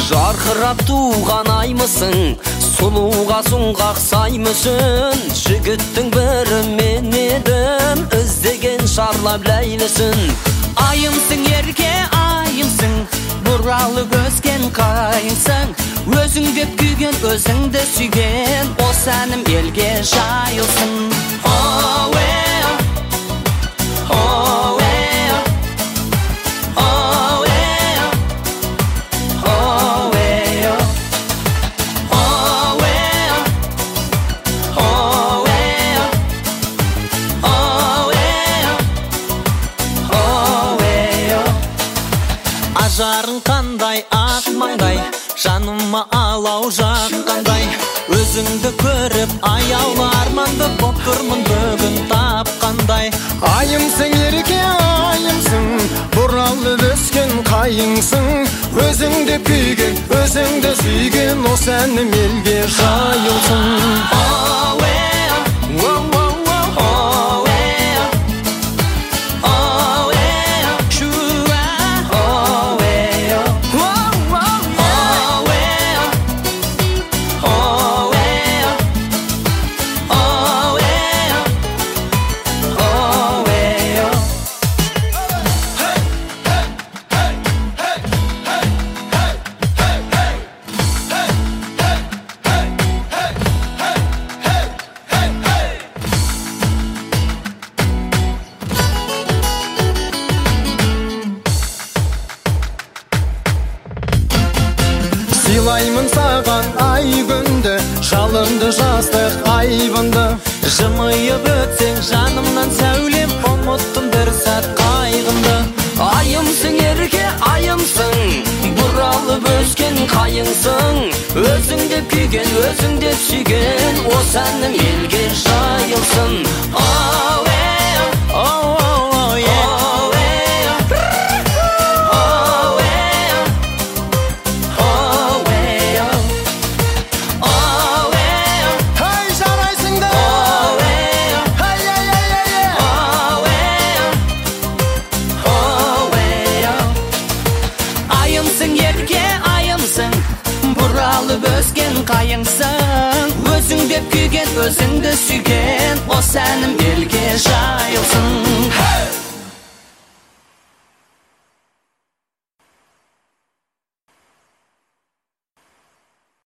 Жарқырап туған аймысың, сұлуға сұңғақ саймысың. Жігіттің бірі мен едім, іздеген шарлап ләйлісін. Айымсың ерке айымсың, бұралып өскен қайыңсың. Өзің деп күйген, өзіңді сүйген, осы әнім елге жайылсын. Ажарың қандай, ақ маңдай, жаныма алау жаққандай. Өзіңді көріп, аяулы арманды боп тұрмын бүгін тапқандай. Айымсың ерке айымсың, бұралып өскен қайыңсың. Өзіңді күйген, өзіңді сүйген, осы әнім елге жайылсын. Сыйлаймын саған ай күнді, жалынды жастық айбынды. Жымиып өтсең жанымнан сәулем, ұмыттым бір сәт қайғымды. Айымсың ерке айымсың, бұралып өскен қайыңсың. Өзіңде күйген, өзіңде сүйген, осы әнім елге жайылсын. Бұралып өскен қайыңсың, өзің деп күйген, өзіңді сүйген, осы әнім елге